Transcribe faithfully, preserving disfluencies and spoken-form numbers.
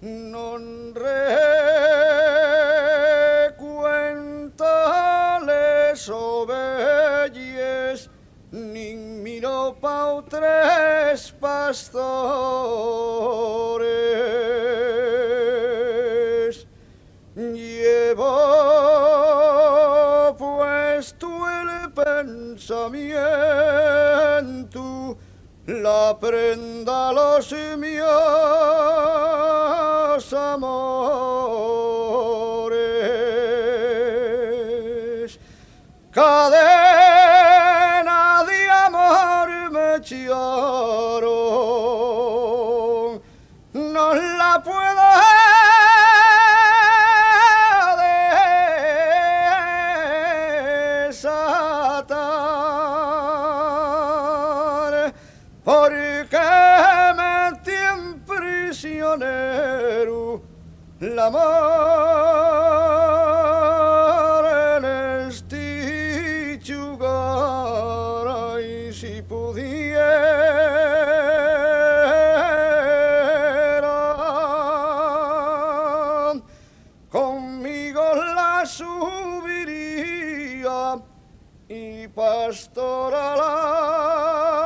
non recuenta les ovelles, nin miro pa tres pastores. Llevo puesto el pensamiento, la prenda los míos amores. Cadena de amor me echaron, no la puedo desatar, porque me tiene prisionero la amor en este lugar. Ay, si pudiera, conmigo la subiría y pastora la